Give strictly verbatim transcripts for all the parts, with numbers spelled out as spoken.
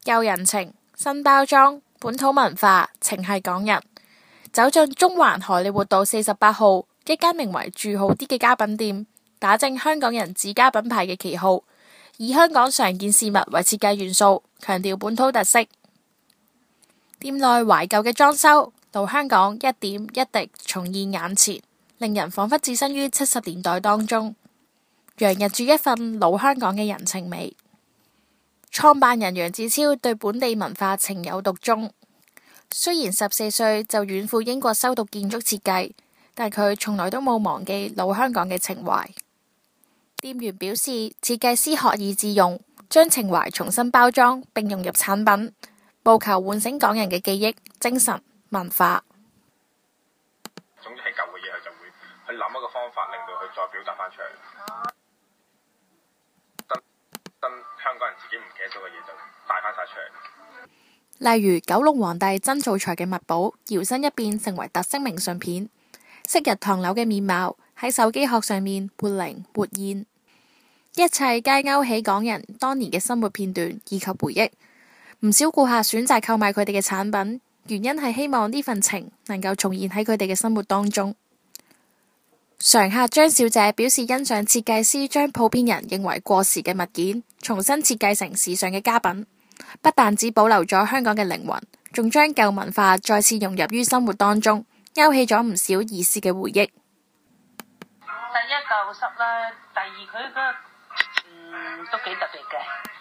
舊人情，新包裝，本土文化，情係港人。走進中環荷里活道四十八號一間名為住好啲嘅家品店，打正香港人自家品牌嘅旗號，以香港常見事物為設計元素，強調本土特色。店內懷舊嘅裝修，老香港一點一滴重現眼前，令人彷彿置身於七十年代當中，洋溢住一份老香港嘅人情味。創辦人楊志超對本地文化情有獨鍾，雖然十四歲就遠赴英國修讀建築設計，但佢從來都冇忘記老香港嘅情懷。店員表示，設計師學以致用，將情懷重新包裝並融入產品，務求喚醒港人嘅記憶、精神、文化。 總之係舊嘅嘢，佢就會去諗一個方法，令到佢再表達翻出嚟。真真香港人自己唔記得咗嘅嘢，就帶翻晒出嚟。 例如九龍皇帝曾灶財嘅墨寶，搖身一變成為特色明信片；昔日唐樓嘅面貌喺手機殼上面活靈活現，一切皆勾起港人當年嘅生活片段以及回憶。唔少顧客選擇購買佢哋嘅產品，原因係希望呢份情能夠重現喺佢哋嘅生活當中。常客張小姐表示欣賞設計師將普遍人認為過時嘅物件重新設計成時尚嘅家品，不但只保留咗香港嘅靈魂，仲將舊文化再次融入於生活當中，勾起咗唔少兒時嘅回憶。 第一舊濕啦，第二佢嗰個嗯都幾特別嘅，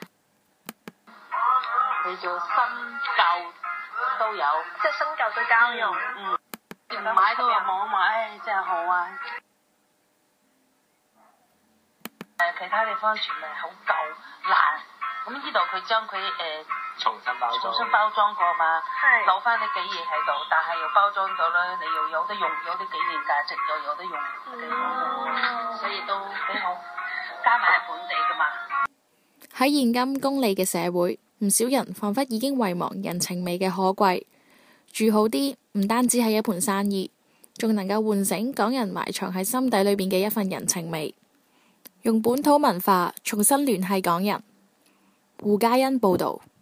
叫做新舊都有， 即係新舊都交用。 嗯，唔買都有冇買，真係好啊！誒，其他地方全係好舊爛，咁呢度佢將佢誒重新包裝， 重新包裝過嘛， 係留翻啲幾嘢喺度，但係又包裝咗啦，你又有得用，有啲紀念價值，又有得用，幾好，所以都幾好，加埋係本地噶嘛。 喺現今功利嘅社會，唔少人彷彿已經遺忘人情味嘅可貴。住好啲唔單止係一盤生意，仲能夠喚醒港人埋藏喺心底裏邊嘅一份人情味，用本土文化重新聯繫港人。胡嘉欣報導。